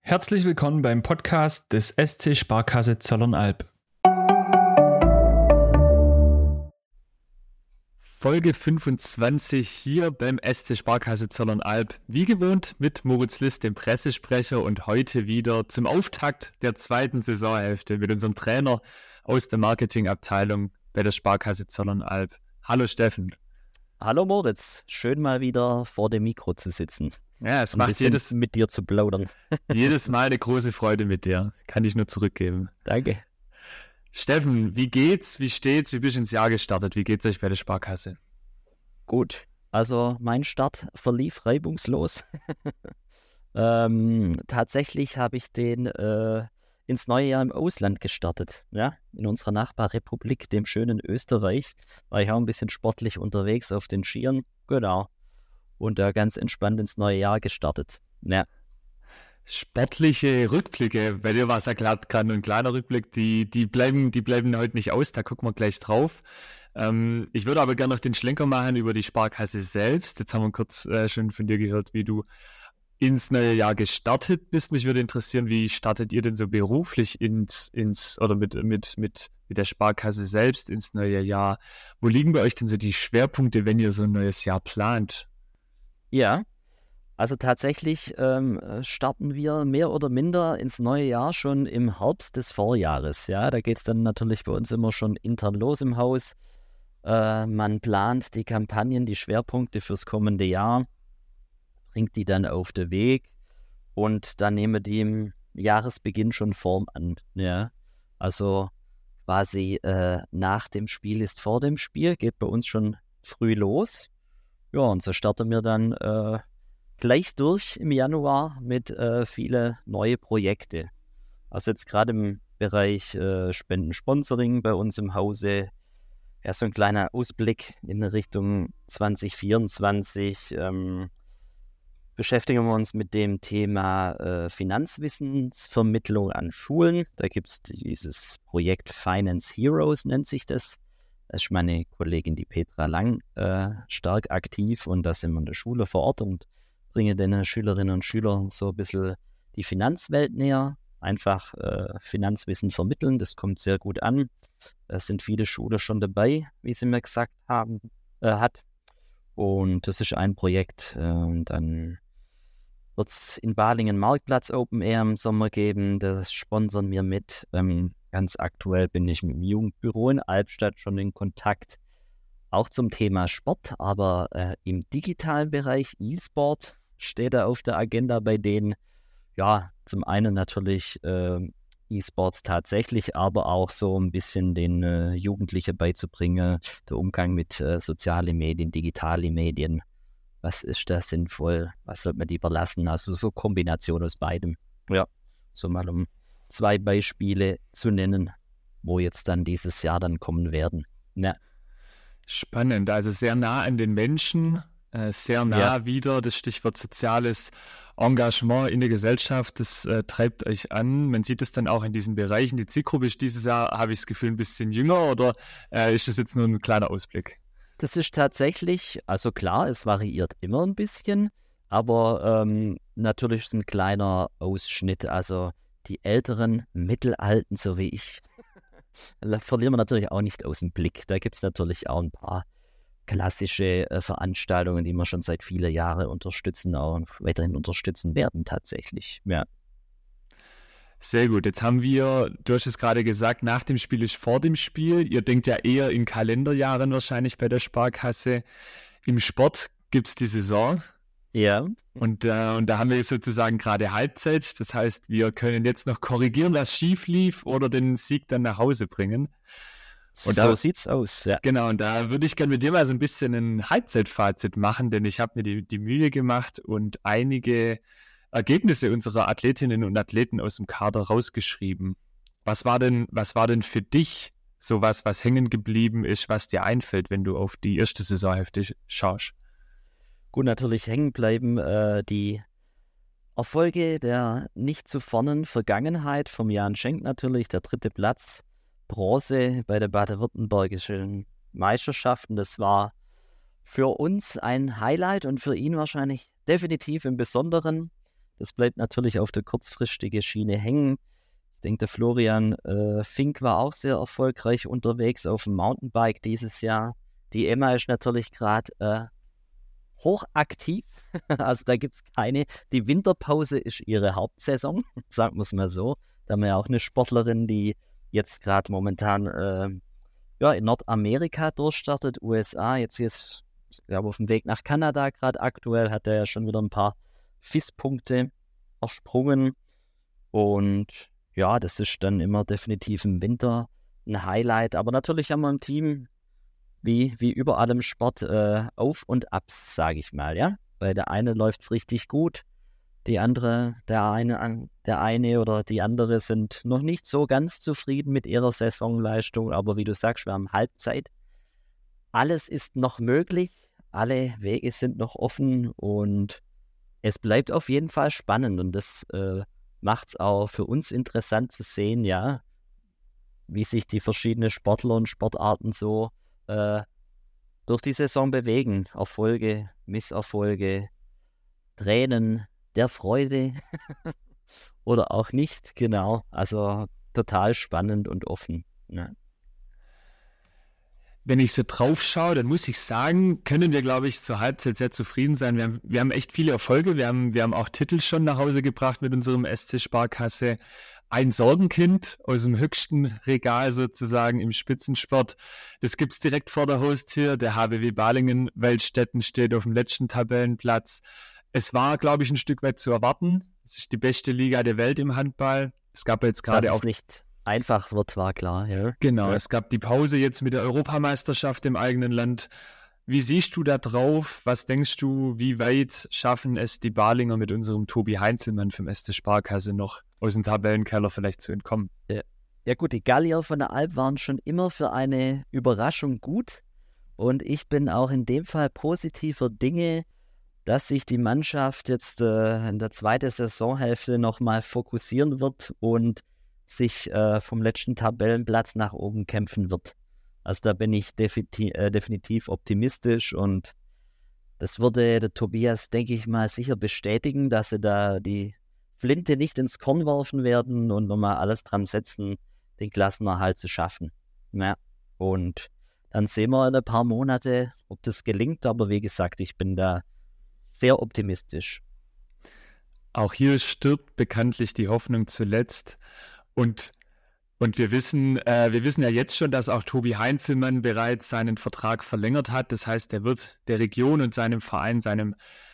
Herzlich willkommen beim Podcast des SC Sparkasse Zollernalb. Folge 25 hier beim SC Sparkasse Zollernalb. Wie gewohnt mit Moritz List, dem Pressesprecher, und heute wieder zum Auftakt der zweiten Saisonhälfte mit unserem Trainer aus der Marketingabteilung bei der Sparkasse Zollernalb. Hallo Steffen. Hallo Moritz, schön mal wieder vor dem Mikro zu sitzen. Ja, es macht mit dir zu plaudern. jedes Mal eine große Freude mit dir. Kann ich nur zurückgeben. Danke. Steffen, wie geht's? Wie steht's? Wie bist du ins Jahr gestartet? Wie geht's euch bei der Sparkasse? Gut, also mein Start verlief reibungslos. Tatsächlich habe ich den ins neue Jahr im Ausland gestartet. Ja? In unserer Nachbarrepublik, dem schönen Österreich, war ich auch ein bisschen sportlich unterwegs auf den Skiern. Genau. Und da ganz entspannt ins neue Jahr gestartet. Ja. Sportliche Rückblicke, bei dir war es ja gerade nur ein kleiner Rückblick, die bleiben heute nicht aus, da gucken wir gleich drauf. Ich würde aber gerne noch den Schlenker machen über die Sparkasse selbst. Jetzt haben wir kurz schon von dir gehört, wie du ins neue Jahr gestartet bist. Mich würde interessieren, wie startet ihr denn so beruflich ins oder mit der Sparkasse selbst ins neue Jahr? Wo liegen bei euch denn so die Schwerpunkte, wenn ihr so ein neues Jahr plant? Ja, also tatsächlich starten wir mehr oder minder ins neue Jahr schon im Herbst des Vorjahres. Ja, da geht es dann natürlich bei uns immer schon intern los im Haus. Man plant die Kampagnen, die Schwerpunkte fürs kommende Jahr, bringt die dann auf den Weg und dann nehmen die im Jahresbeginn schon Form an. Ja, also quasi nach dem Spiel ist vor dem Spiel, geht bei uns schon früh los. Ja, und so starten wir dann gleich durch im Januar mit viele neue Projekte. Also jetzt gerade im Bereich Spenden-Sponsoring bei uns im Hause, ja, so ein kleiner Ausblick in Richtung 2024. Beschäftigen wir uns mit dem Thema Finanzwissensvermittlung an Schulen. Da gibt es dieses Projekt Finance Heroes, nennt sich das. Da ist meine Kollegin, die Petra Lang, stark aktiv, und da sind wir in der Schule vor Ort und bringen den Schülerinnen und Schülern so ein bisschen die Finanzwelt näher. Einfach Finanzwissen vermitteln, das kommt sehr gut an. Es sind viele Schulen schon dabei, wie sie mir gesagt haben, hat. Und das ist ein Projekt. Dann wird es in Balingen Marktplatz Open Air im Sommer geben. Das sponsern wir mit. Ganz aktuell bin ich mit dem Jugendbüro in Albstadt schon in Kontakt. Auch zum Thema Sport, aber im digitalen Bereich E-Sport steht da auf der Agenda bei denen. Ja, zum einen natürlich E-Sports tatsächlich, aber auch so ein bisschen den Jugendlichen beizubringen, der Umgang mit sozialen Medien, digitale Medien. Was ist da sinnvoll? Was sollte man lieber lassen? Also so Kombination aus beidem. Ja, so mal um 2 Beispiele zu nennen, wo jetzt dann dieses Jahr dann kommen werden. Ja. Spannend, also sehr nah an den Menschen, sehr nah wieder, das Stichwort soziales Engagement in der Gesellschaft, das treibt euch an. Man sieht es dann auch in diesen Bereichen. Die Zielgruppe ist dieses Jahr, habe ich das Gefühl, ein bisschen jünger, oder ist das jetzt nur ein kleiner Ausblick? Das ist tatsächlich, also klar, es variiert immer ein bisschen, aber natürlich ist ein kleiner Ausschnitt. Also die älteren, mittelalten, so wie ich, verlieren wir natürlich auch nicht aus dem Blick. Da gibt es natürlich auch ein paar klassische Veranstaltungen, die wir schon seit vielen Jahren unterstützen, auch weiterhin unterstützen werden tatsächlich. Ja. Sehr gut, jetzt haben wir, du hast es gerade gesagt, nach dem Spiel ist vor dem Spiel. Ihr denkt ja eher in Kalenderjahren wahrscheinlich bei der Sparkasse. Im Sport gibt es die Saison. Ja. Und da haben wir jetzt sozusagen gerade Halbzeit. Das heißt, wir können jetzt noch korrigieren, was schief lief, oder den Sieg dann nach Hause bringen. Und so sieht's aus, ja. Genau, und da würde ich gerne mit dir mal so ein bisschen ein Halbzeitfazit machen, denn ich habe mir die Mühe gemacht und einige Ergebnisse unserer Athletinnen und Athleten aus dem Kader rausgeschrieben. Was war denn für dich sowas, was hängen geblieben ist, was dir einfällt, wenn du auf die erste Saisonhälfte schaust? Gut, natürlich hängen bleiben die Erfolge der nicht zu fernen Vergangenheit vom Jan Schenk natürlich, der 3. Platz, Bronze bei der baden-württembergischen Meisterschaften. Das war für uns ein Highlight und für ihn wahrscheinlich definitiv im Besonderen. Das bleibt natürlich auf der kurzfristigen Schiene hängen. Ich denke, der Florian Fink war auch sehr erfolgreich unterwegs auf dem Mountainbike dieses Jahr. Die Emma ist natürlich gerade hochaktiv. Also da gibt es keine. Die Winterpause ist ihre Hauptsaison, sagen wir es mal so. Da haben wir ja auch eine Sportlerin, die jetzt gerade momentan in Nordamerika durchstartet, USA. Jetzt ist, ich glaube, auf dem Weg nach Kanada gerade aktuell, hat er ja schon wieder ein paar FIS-Punkte ersprungen. Und ja, das ist dann immer definitiv im Winter ein Highlight. Aber natürlich haben wir im Team, wie überall im Sport, Auf- und Abs, sage ich mal, ja. Bei der eine läuft es richtig gut, der eine oder die andere sind noch nicht so ganz zufrieden mit ihrer Saisonleistung, aber wie du sagst, wir haben Halbzeit. Alles ist noch möglich, alle Wege sind noch offen und es bleibt auf jeden Fall spannend und das macht es auch für uns interessant zu sehen, ja, wie sich die verschiedenen Sportler und Sportarten so durch die Saison bewegen. Erfolge, Misserfolge, Tränen der Freude oder auch nicht, genau. Also total spannend und offen. Ja. Wenn ich so drauf schaue, dann muss ich sagen, können wir, glaube ich, zur Halbzeit sehr zufrieden sein. Wir haben echt viele Erfolge. Wir haben auch Titel schon nach Hause gebracht mit unserem SC Sparkasse. Ein Sorgenkind aus dem höchsten Regal sozusagen im Spitzensport. Das gibt's direkt vor der Haustür. Der HBW Balingen Weltstetten steht auf dem letzten Tabellenplatz. Es war, glaube ich, ein Stück weit zu erwarten. Es ist die beste Liga der Welt im Handball. Es gab jetzt gerade auch... nicht einfach wird, war klar. Ja. Genau, Ja. Es gab die Pause jetzt mit der Europameisterschaft im eigenen Land. Wie siehst du da drauf? Was denkst du, wie weit schaffen es die Balinger mit unserem Tobi Heinzelmann vom SC Sparkasse noch aus dem Tabellenkeller vielleicht zu entkommen? Ja gut, die Gallier von der Alp waren schon immer für eine Überraschung gut und ich bin auch in dem Fall positiver Dinge, dass sich die Mannschaft jetzt in der zweiten Saisonhälfte nochmal fokussieren wird und sich vom letzten Tabellenplatz nach oben kämpfen wird. Also da bin ich definitiv optimistisch und das würde der Tobias, denke ich mal, sicher bestätigen, dass sie da die Flinte nicht ins Korn werfen werden und nochmal alles dran setzen, den Klassenerhalt zu schaffen. Ja. Und dann sehen wir in ein paar Monate, ob das gelingt, aber wie gesagt, ich bin da sehr optimistisch. Auch hier stirbt bekanntlich die Hoffnung zuletzt. Und wir wissen ja jetzt schon, dass auch Tobi Heinzelmann bereits seinen Vertrag verlängert hat. Das heißt, er wird der Region und seinem Verein, seinem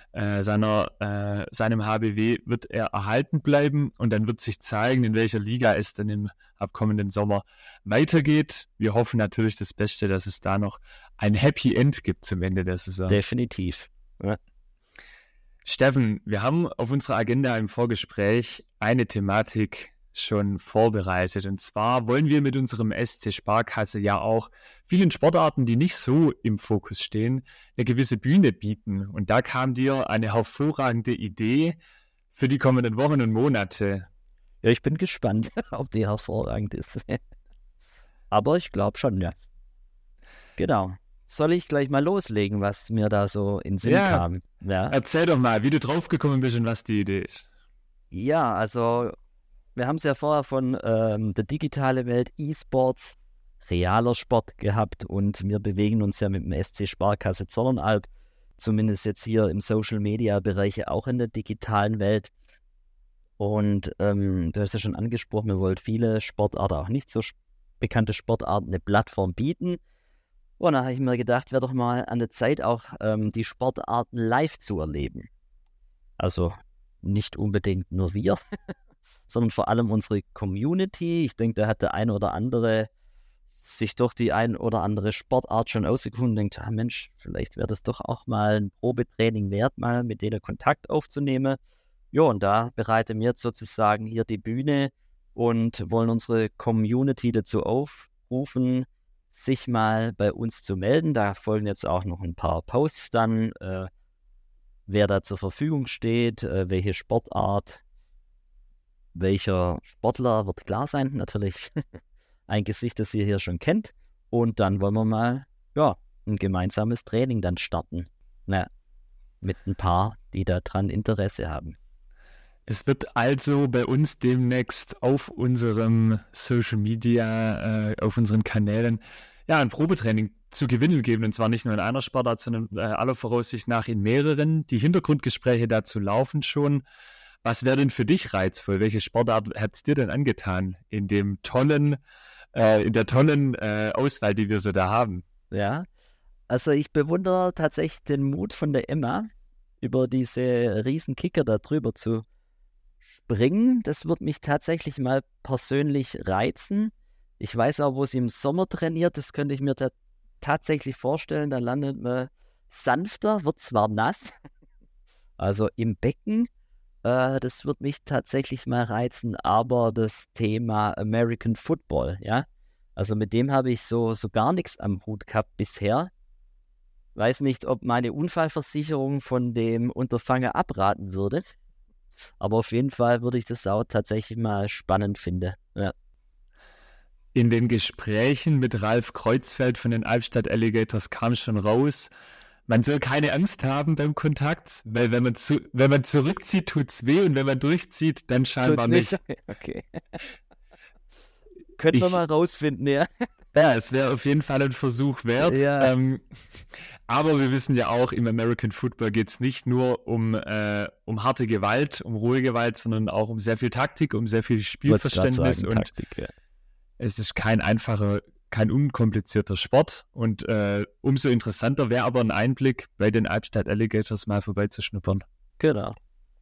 HBW wird er erhalten bleiben und dann wird sich zeigen, in welcher Liga es dann im abkommenden Sommer weitergeht. Wir hoffen natürlich das Beste, dass es da noch ein Happy End gibt zum Ende der Saison. Definitiv. Ja. Steffen, wir haben auf unserer Agenda im Vorgespräch eine Thematik schon vorbereitet. Und zwar wollen wir mit unserem SC Sparkasse ja auch vielen Sportarten, die nicht so im Fokus stehen, eine gewisse Bühne bieten. Und da kam dir eine hervorragende Idee für die kommenden Wochen und Monate. Ja, ich bin gespannt, ob die hervorragend ist. Aber ich glaube schon, ja. Genau. Soll ich gleich mal loslegen, was mir da so in den Sinn kam? Ja. Erzähl doch mal, wie du draufgekommen bist und was die Idee ist. Ja, also wir haben es ja vorher von der digitalen Welt, E-Sports, realer Sport gehabt und wir bewegen uns ja mit dem SC Sparkasse Zollernalb, zumindest jetzt hier im Social-Media-Bereich auch in der digitalen Welt. Und du hast ja schon angesprochen, wir wollen viele Sportarten, auch nicht so bekannte Sportarten, eine Plattform bieten. Und da habe ich mir gedacht, wäre doch mal an der Zeit, auch die Sportarten live zu erleben. Also nicht unbedingt nur wir, sondern vor allem unsere Community. Ich denke, da hat der eine oder andere sich doch die ein oder andere Sportart schon ausgeguckt und denkt, Mensch, vielleicht wäre das doch auch mal ein Probetraining wert, mal mit denen Kontakt aufzunehmen. Ja, und da bereiten wir jetzt sozusagen hier die Bühne und wollen unsere Community dazu aufrufen, sich mal bei uns zu melden. Da folgen jetzt auch noch ein paar Posts dann, wer da zur Verfügung steht, welche Sportart, welcher Sportler wird klar sein. Natürlich ein Gesicht, das ihr hier schon kennt. Und dann wollen wir mal ein gemeinsames Training dann starten. Mit ein paar, die daran Interesse haben. Es wird also bei uns demnächst auf unserem Social Media, auf unseren Kanälen, ja, ein Probetraining zu gewinnen geben. Und zwar nicht nur in einer Sportart, sondern aller Voraussicht nach in mehreren. Die Hintergrundgespräche dazu laufen schon. Was wäre denn für dich reizvoll? Welche Sportart hat es dir denn angetan in der tollen Auswahl, die wir so da haben? Ja, also ich bewundere tatsächlich den Mut von der Emma, über diese riesen Kicker da drüber zu springen. Das wird mich tatsächlich mal persönlich reizen. Ich weiß auch, wo sie im Sommer trainiert. Das könnte ich mir tatsächlich vorstellen. Da landet man sanfter, wird zwar nass, also im Becken. Das wird mich tatsächlich mal reizen. Aber das Thema American Football, ja, also mit dem habe ich so gar nichts am Hut gehabt bisher. Weiß nicht, ob meine Unfallversicherung von dem Unterfangen abraten würde. Aber auf jeden Fall würde ich das auch tatsächlich mal spannend finden. Ja. In den Gesprächen mit Ralf Kreuzfeld von den Albstadt Alligators kam schon raus, man soll keine Angst haben beim Kontakt, weil wenn man zurückzieht, tut's weh und wenn man durchzieht, dann scheinbar nicht. Okay. Könnten wir mal rausfinden, ja. Ja, es wäre auf jeden Fall ein Versuch wert. Ja. Aber wir wissen ja auch, im American Football geht es nicht nur um harte Gewalt, um rohe Gewalt, sondern auch um sehr viel Taktik, um sehr viel Spielverständnis. Und Taktik, ja. Es ist kein unkomplizierter Sport. Und umso interessanter wäre aber ein Einblick bei den Albstadt Alligators mal vorbeizuschnuppern. Genau.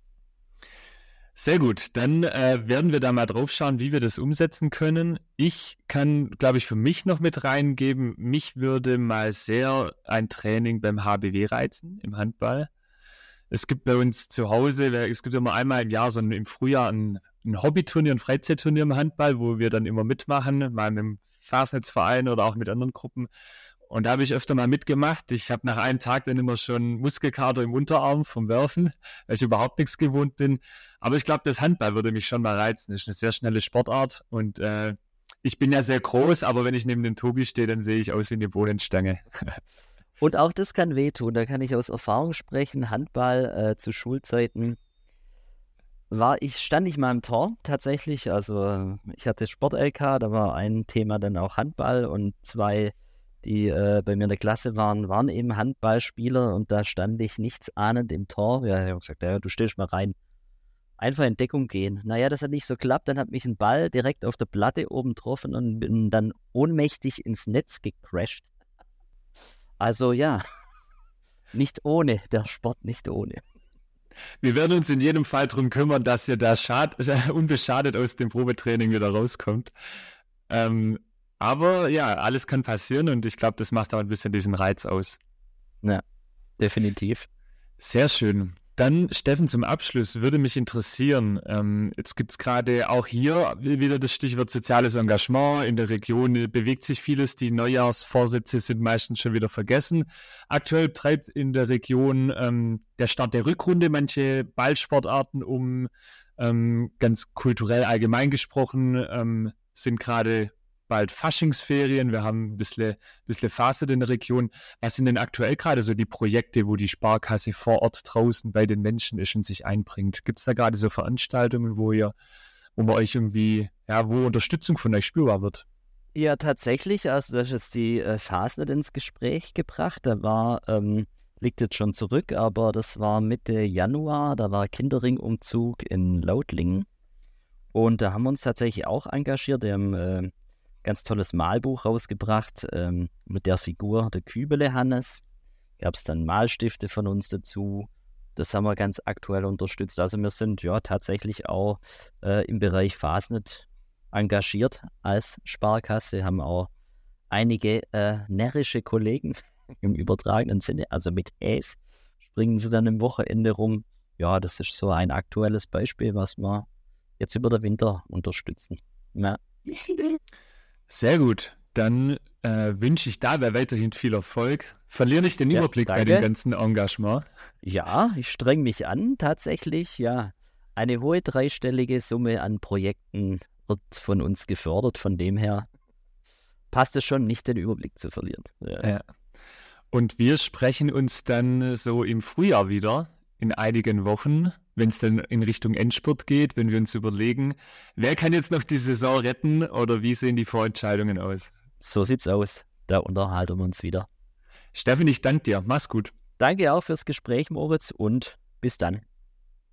Sehr gut, dann werden wir da mal drauf schauen, wie wir das umsetzen können. Ich kann, glaube ich, für mich noch mit reingeben, mich würde mal sehr ein Training beim HBW reizen, im Handball. Es gibt bei uns zu Hause, es gibt immer einmal im Jahr, so im Frühjahr ein Hobbyturnier, ein Freizeitturnier im Handball, wo wir dann immer mitmachen, mal mit dem Fasnetzverein oder auch mit anderen Gruppen. Und da habe ich öfter mal mitgemacht. Ich habe nach einem Tag dann immer schon Muskelkater im Unterarm vom Werfen, weil ich überhaupt nichts gewohnt bin. Aber ich glaube, das Handball würde mich schon mal reizen. Das ist eine sehr schnelle Sportart und ich bin ja sehr groß, aber wenn ich neben dem Tobi stehe, dann sehe ich aus wie eine Bohnenstange. Und auch das kann wehtun. Da kann ich aus Erfahrung sprechen. Handball zu Schulzeiten stand ich mal im Tor tatsächlich. Also ich hatte Sport-LK, da war ein Thema dann auch Handball und zwei, die bei mir in der Klasse waren eben Handballspieler und da stand ich nichtsahnend im Tor. Ja, ich habe gesagt, ja, du stehst mal rein. Einfach in Deckung gehen. Naja, das hat nicht so geklappt. Dann hat mich ein Ball direkt auf der Platte oben getroffen und bin dann ohnmächtig ins Netz gecrashed. Also ja, nicht ohne, der Sport nicht ohne. Wir werden uns in jedem Fall darum kümmern, dass ihr da unbeschadet aus dem Probetraining wieder rauskommt. Aber ja, alles kann passieren und ich glaube, das macht auch ein bisschen diesen Reiz aus. Ja, definitiv. Sehr schön. Dann, Steffen, zum Abschluss würde mich interessieren, jetzt gibt es gerade auch hier wieder das Stichwort soziales Engagement. In der Region bewegt sich vieles, die Neujahrsvorsätze sind meistens schon wieder vergessen. Aktuell treibt in der Region der Start der Rückrunde manche Ballsportarten um. Ganz kulturell allgemein gesprochen sind gerade bald Faschingsferien, wir haben ein bisschen Phase in der Region. Was sind denn aktuell gerade so die Projekte, wo die Sparkasse vor Ort draußen bei den Menschen ist und sich einbringt? Gibt es da gerade so Veranstaltungen, wo man euch irgendwie, ja, wo Unterstützung von euch spürbar wird? Ja, tatsächlich, also das ist die Fasnet ins Gespräch gebracht. Da liegt jetzt schon zurück, aber das war Mitte Januar, da war Kinderringumzug in Lautlingen. Und da haben wir uns tatsächlich auch engagiert. Wir haben ganz tolles Malbuch rausgebracht mit der Figur der Kübele Hannes. Gab es dann Malstifte von uns dazu. Das haben wir ganz aktuell unterstützt. Also wir sind ja tatsächlich auch im Bereich Fasnet engagiert als Sparkasse, haben auch einige närrische Kollegen im übertragenen Sinne, also mit Häs, springen sie dann am Wochenende rum. Ja, das ist so ein aktuelles Beispiel, was wir jetzt über den Winter unterstützen. Ja. Sehr gut. Dann wünsche ich dabei weiterhin viel Erfolg. Verliere nicht den Überblick bei dem ganzen Engagement. Ja, ich streng mich an, tatsächlich. Ja, eine hohe dreistellige Summe an Projekten wird von uns gefördert. Von dem her passt es schon, nicht den Überblick zu verlieren. Ja. Und wir sprechen uns dann so im Frühjahr wieder, in einigen Wochen, wenn es dann in Richtung Endspurt geht, wenn wir uns überlegen, wer kann jetzt noch die Saison retten oder wie sehen die Vorentscheidungen aus? So sieht's aus. Da unterhalten wir uns wieder. Steffen, ich danke dir. Mach's gut. Danke auch fürs Gespräch, Moritz, und bis dann.